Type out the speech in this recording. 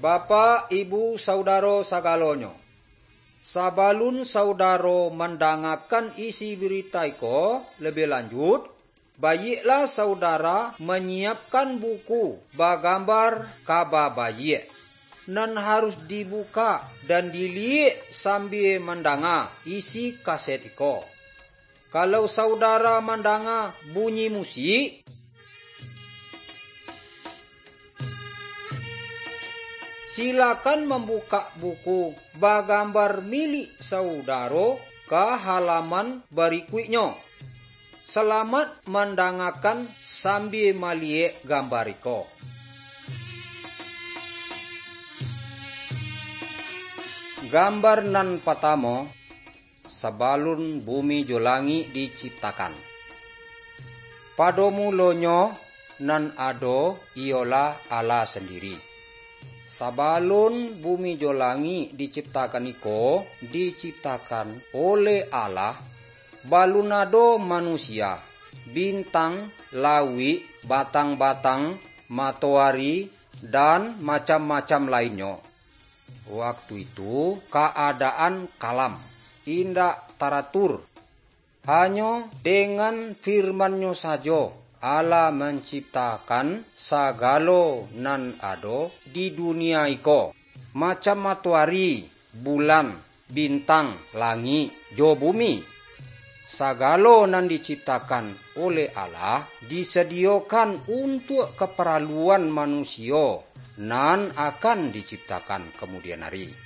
Bapak, Ibu, Saudaro sagalonyo. Sabalun saudaro mendengarkan isi berita iko lebih lanjut, baiklah saudara menyiapkan buku bagambar kaba bayi. Nan harus dibuka dan dilihat sambil mendengar isi kaset iko. Kalau saudara mendengar bunyi musik, silakan membuka buku bagambar milik saudara ke halaman berikutnya. Selamat mendengarkan sambil melihat gambar iko. Gambar nan pertama, sebelum bumi jo langit diciptakan. Pada mulanya nan ado ialah Allah sendiri. Sebelum bumi jo langit diciptakan iko, diciptakan oleh Allah, balunado manusia, bintang, lawi, batang-batang, matahari, dan macam-macam lainnya. Waktu itu keadaan kalam, indak teratur. Hanya dengan firman-Nya saja Allah menciptakan sagalo nan ado di dunia iko. Macam matahari, bulan, bintang, langit, jo bumi. Sagalo nan diciptakan oleh Allah disediakan untuk keperluan manusia nan akan diciptakan kemudian hari.